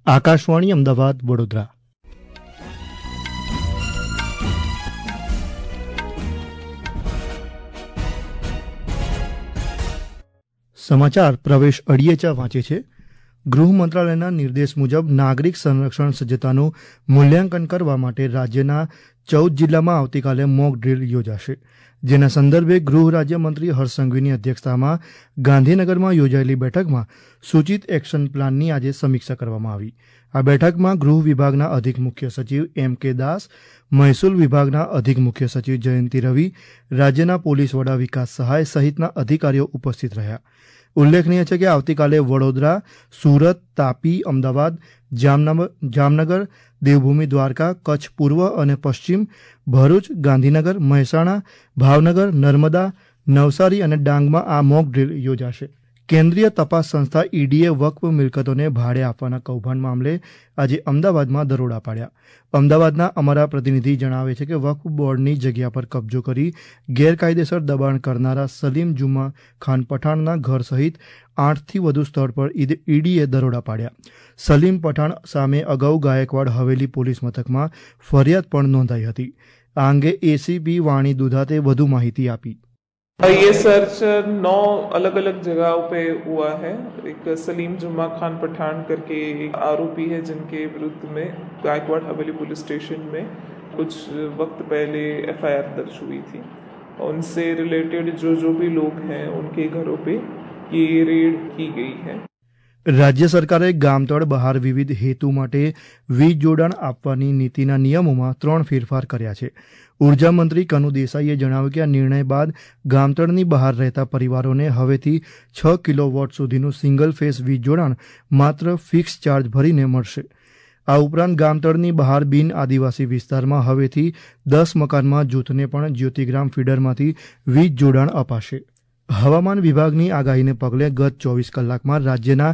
આકાશવાણી અમદાવાદ વડોદરા. સમાચાર પ્રવેશ અડિયેચા વાંચે છે. ગૃહ મંત્રાલયના નિર્દેશ મુજબ નાગરિક સંરક્ષણ સજ્જતાનું મૂલ્યાંકન કરવા માટે રાજ્યના 14 જિલ્લામાં આવતીકાલે મોક ડ્રીલ યોજાશે. જેના સંદર્ભે ગૃહ રાજ્યમંત્રી હર્ષ સંઘવીની અધ્યક્ષતામાં ગાંધીનગરમાં યોજાયેલી બેઠકમાં સૂચિત એક્શન પ્લાનની આજે સમીક્ષા કરવામાં આવી. આ બેઠકમાં ગૃહ વિભાગના અધિક મુખ્ય સચિવ M.K. દાસ, મહેસૂલ વિભાગના અધિક મુખ્ય સચિવ જયંતિ રવિ, રાજ્યના પોલીસ વડા વિકાસ સહાય સહિતના અધિકારીઓ ઉપસ્થિત રહ્યા. ઉલ્લેખનીય છે કે આવતીકાલે વડોદરા, સુરત, તાપી, અમદાવાદ, જામનગર, દેવભૂમિ દ્વારકા, કચ્છ પૂર્વ અને પશ્ચિમ, ભરૂચ, ગાંધીનગર, મહેસાણા, ભાવનગર, નર્મદા, નવસારી અને ડાંગમાં આ મોક ડ્રીલ યોજાશે. કેન્દ્રીય તપાસ સંસ્થા ઈડીએ વક્ફ મિલકતોને ભાડે આપવાના કૌભાંડ મામલે આજે અમદાવાદમાં દરોડા પાડ્યા. અમદાવાદના અમારા પ્રતિનિધિ જણાવે છે કે વક્ફ બોર્ડની જગ્યા પર કબજો કરી ગેરકાયદેસર દબાણ કરનારા સલીમ જુમ્મા ખાન પઠાણના ઘર સહિત 8થી વધુ સ્થળ પર ઈડીએ દરોડા પાડ્યા. સલીમ પઠાણ સામે અગાઉ ગાયકવાડ હવેલી પોલીસ મથકમાં ફરિયાદ પણ નોંધાઈ હતી. આ અંગે એસીપી વાણી દુધાતે વધુ માહિતી આપી. ये सर्च 9 अलग अलग जगहों पे हुआ है. एक सलीम जुम्मा खान पठान करके एक आरोपी है जिनके विरुद्ध में गायकवाड़ हवेली पुलिस स्टेशन में कुछ वक्त पहले FIR दर्ज हुई थी. उनसे रिलेटेड जो भी लोग हैं उनके घरों पे ये रेड की गई है. રાજ્ય સરકારે ગામતળ બહાર વિવિધ હેતુ માટે વીજ જોડાણ આપવાની નીતિના નિયમોમાં 3 ફેરફાર કર્યા છે. ઉર્જા મંત્રી કનુ દેસાઈએ જણાવ્યું કે આ નિર્ણય બાદ ગામતળની બહાર રહેતા પરિવારોને હવેથી 6 કિલોવોટ સુધીનું સિંગલ ફેઝ વીજ જોડાણ માત્ર ફિક્સ ચાર્જ ભરીને મળશે. આ ઉપરાંત ગામતળની બહાર બિન આદિવાસી વિસ્તારમાં હવેથી 10 મકાનમાં જૂથને પણ જ્યોતિગ્રામ ફીડરમાંથી વીજ જોડાણ અપાશે. હવામાન વિભાગની આગાહીને પગલે ગત 24 કલાકમાં રાજ્યના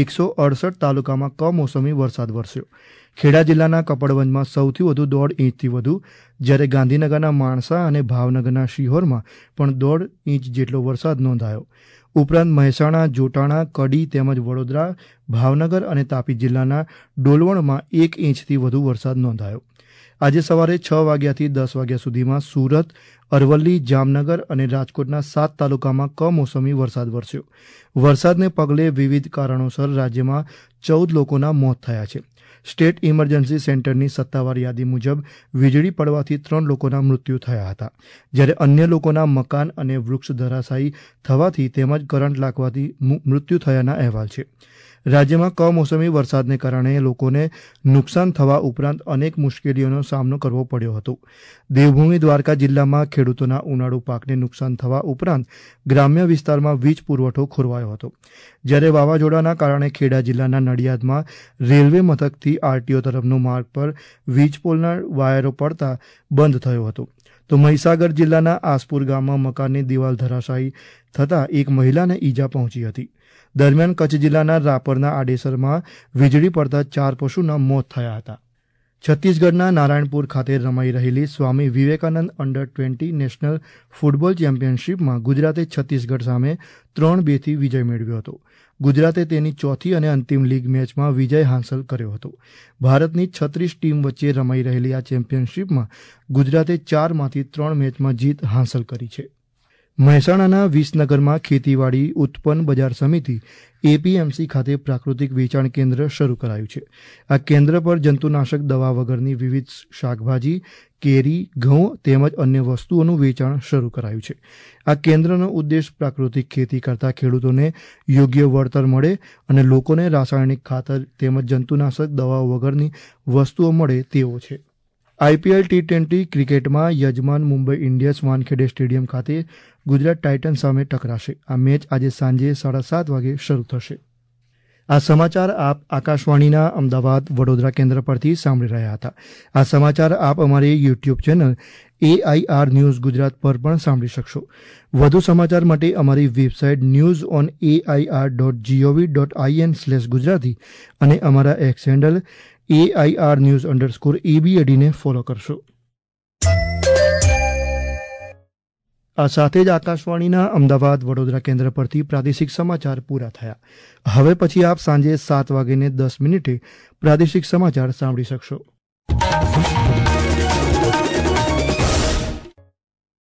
168 તાલુકામાં કમોસમી વરસાદ વરસ્યો. ખેડા જિલ્લાના કપડવંજમાં સૌથી વધુ 1.5 ઇંચથી વધુ, જ્યારે ગાંધીનગરના માણસા અને ભાવનગરના શિહોરમાં પણ 1.5 ઇંચ જેટલો વરસાદ નોંધાયો. ઉપરાંત મહેસાણા, જોટાણા, કડી તેમજ વડોદરા, ભાવનગર અને તાપી જિલ્લાના ડોલવણમાં 1 ઇંચથી વધુ વરસાદ નોંધાયો. આજે સવારે 6 વાગ્યાથી 10 વાગ્યા સુધીમાં સુરત, અરવલ્લી, જામનગર અને રાજકોટના 7 તાલુકામાં કમોસમી વરસાદ વરસ્યો. વરસાદને પગલે વિવિધ કારણોસર રાજ્યમાં 14 લોકોના મોત થયા છે. સ્ટેટ ઇમરજન્સી સેન્ટરની સત્તાવાર યાદી મુજબ વીજળી પડવાથી 3 લોકોના મૃત્યુ થયા હતા, જ્યારે અન્ય લોકોના મકાન અને વૃક્ષ ધરાશાયી થવાથી તેમજ કરંટ લાગવાથી મૃત્યુ થયાના અહેવાલ છે. રાજ્યમાં કમોસમી વરસાદને કારણે લોકોને નુકસાન થવા ઉપરાંત અનેક મુશ્કેલીઓનો સામનો કરવો પડ્યો હતો. દેવભૂમિ દ્વારકા જિલ્લામાં ખેડૂતોના ઉનાળુ પાકને નુકસાન થવા ઉપરાંત ગ્રામ્ય વિસ્તારમાં વીજ પુરવઠો ખોરવાયો હતો. જ્યારે વાવાઝોડાના કારણે ખેડા જિલ્લાના નડિયાદમાં રેલવે મથકથી RTO તરફનો માર્ગ પર વીજ પોલના વાયરો પડતા બંધ થયો હતો. તો મહીસાગર જિલ્લાના આસપુર ગામમાં મકાનની દિવાલ ધરાશાયી થતાં એક મહિલાને ઈજા પહોંચી હતી. દરમિયાન કચ્છ જિલ્લાના રાપરના આડેસરમાં વીજળી પડતા 4 પશુના મોત થયા હતા. છત્તીસગઢના નારાયણપુર ખાતે રમાઈ રહેલી Swami Vivekananda under twenty national football ચેમ્પિયનશિપમાં ગુજરાતે છત્તીસગઢ સામે 3-2થી વિજય મેળવ્યો હતો. ગુજરાતે તેની ચોથી અને અંતિમ લીગ મેચમાં વિજય હાંસલ કર્યો હતો. ભારતની 36 ટીમ વચ્ચે રમાઈ રહેલી આ ચેમ્પિયનશિપમાં ગુજરાતે 4માંથી 3 મેચમાં જીત હાંસલ કરી છે. મહેસાણાના વિસનગરમાં ખેતીવાડી ઉત્પન્ન બજાર સમિતિ APMC ખાતે પ્રાકૃતિક વેચાણ કેન્દ્ર શરૂ કરાયું છે. આ કેન્દ્ર પર જંતુનાશક દવા વગરની વિવિધ શાકભાજી, કેરી, ઘઉં તેમજ અન્ય વસ્તુઓનું વેચાણ શરૂ કરાયું છે. આ કેન્દ્રનો ઉદ્દેશ પ્રાકૃતિક ખેતી કરતા ખેડૂતોને યોગ્ય વળતર મળે અને લોકોને રાસાયણિક ખાતર તેમજ જંતુનાશક દવાઓ વગરની વસ્તુઓ મળે તેવો છે. IPL T20 ક્રિકેટમાં યજમાન મુંબઈ ઇન્ડિયન્સ વાનખેડે સ્ટેડિયમ ખાતે ગુજરાત ટાઇટન્સ સામે ટકરાશે. આ મેચ આજે સાંજે 7:30 વાગે શરૂ થશે. આ સમાચાર આપ આકાશવાણીના અમદાવાદ વડોદરા કેન્દ્ર પરથી સાંભળી રહ્યા હતા. આ સમાચાર આપ અમારી YouTube channel AIR news Gujarat પર પણ સાંભળી શકશો. વધુ સમાચાર માટે અમારી વેબસાઇટ newsonAIR.gov.in/gujarati અને અમારા એક્સ હેન્ડલ AIR_news_EBAD ને ફોલો કરશો. આ સાથે જ આકાશવાણીના અમદાવાદ વડોદરા કેન્દ્ર પરથી પ્રાદેશિક સમાચાર પૂરા થયા. હવે પછી આપ સાંજે 7:10 પ્રાદેશિક સમાચાર સાંભળી શકશો.